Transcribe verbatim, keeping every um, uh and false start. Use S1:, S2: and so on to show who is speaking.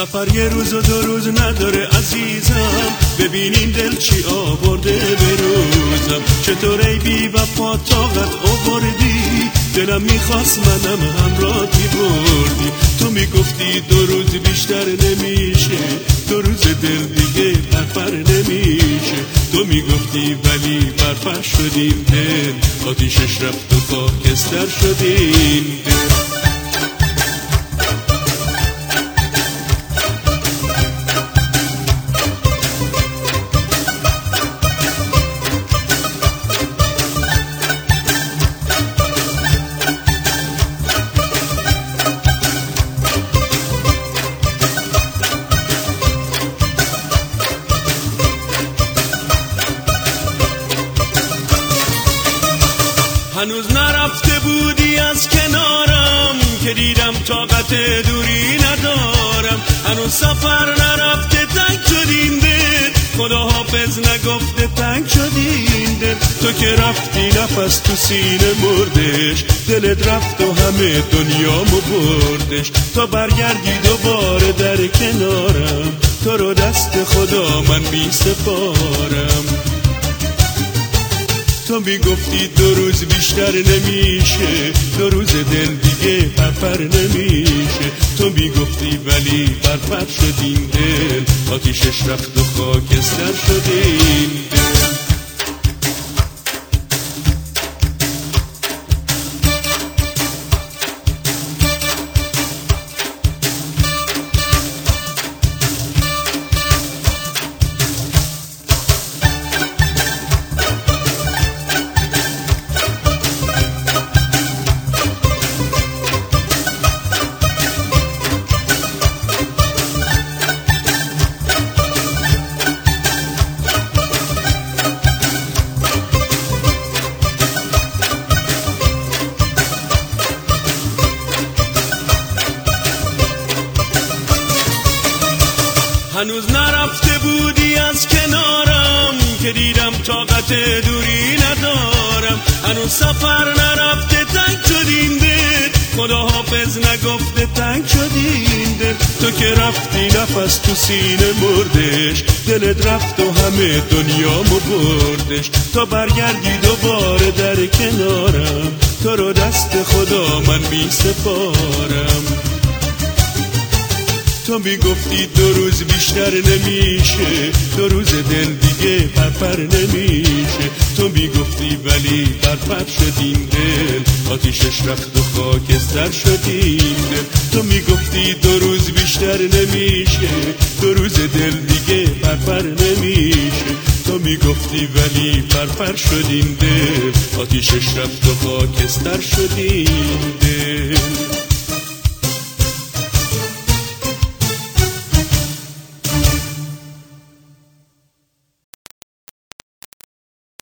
S1: سفر یه روز و دو روز نداره عزیزم، ببین این دل چی آورده به روزم. چطور ای بی وفا طاقت آوردی، دلم میخواست منم همراهت میبردی. تو میگفتی دو روز بیشتر نمیشه، دو روز دل دیگه پرپر نمیشه. تو میگفتی ولی پرپر شدیم دل، آتیشش رفت و خاکستر شدیم دل. هنوز نرفته بودی از کنارم که دیدم طاقت دوری ندارم. هنوز سفر نرفته تنگ شدیم دل، خدا حافظ نگفته تنگ شدیم دل. تو که رفتی نفس تو سینه مردش، دلت رفت و همه دنیامو بردش. تا برگردی دوباره در کنارم، تو رو دست خدا من می سپارم. تو میگفتی دو روز بیشتر نمیشه، دو روز دل دیگه پرپر نمیشه. تو میگفتی ولی پرپر شدیم دل، آتیشش رفت و خاکستر شدیم دل. هنوز نرفته بودی از کنارم که دیدم طاقت دوری ندارم. هنوز سفر نرفته تنگ شدیم دل، خدا حافظ نگفته تنگ شدیم دل. تو که رفتی نفس تو سینه مردش، دلت رفت و همه دنیامو بردش. تا برگردی دوباره در کنارم، تو رو دست خدا من می سپارم. تو میگفتی دو روز بیشتر نمیشه، دو روز دل دیگه پرپر نمیشه. تو میگفتی ولی پرپر شدیم دل، آتیشش رفت و خاکستر شدیم دل. تو میگفتی دو روز بیشتر نمیشه، دو روز دل دیگه پرپر نمیشه. تو میگفتی ولی پرپر شدیم دل، آتیشش رفت و خاکستر شدیم دل.